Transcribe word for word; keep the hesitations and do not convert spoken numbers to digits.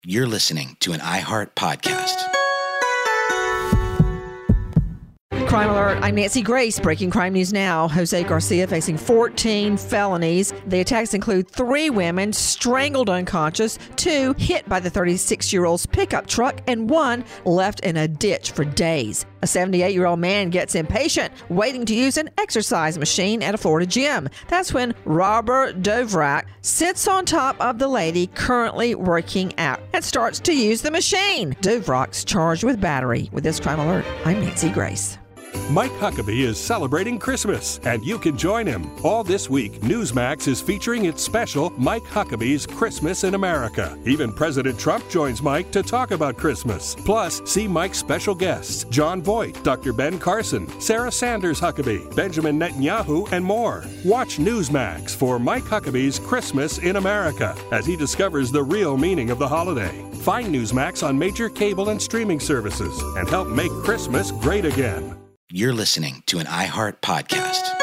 You're listening to an iHeart podcast. Crime Alert, I'm Nancy Grace. Breaking crime news now. Jose Garcia facing fourteen felonies. The attacks include three women strangled unconscious, two hit by the thirty-six-year-old's pickup truck, and one left in a ditch for days. A seventy-eight-year-old man gets impatient, waiting to use an exercise machine at a Florida gym. That's when Robert Dovrak sits on top of the lady currently working out and starts to use the machine. Dovrak's charged with battery. With this Crime Alert, I'm Nancy Grace. Mike Huckabee is celebrating Christmas, and you can join him. All this week, Newsmax is featuring its special Mike Huckabee's Christmas in America. Even President Trump joins Mike to talk about Christmas. Plus, see Mike's special guests, John Voight, Doctor Ben Carson, Sarah Sanders Huckabee, Benjamin Netanyahu, and more. Watch Newsmax for Mike Huckabee's Christmas in America as he discovers the real meaning of the holiday. Find Newsmax on major cable and streaming services and help make Christmas great again. You're listening to an iHeart podcast.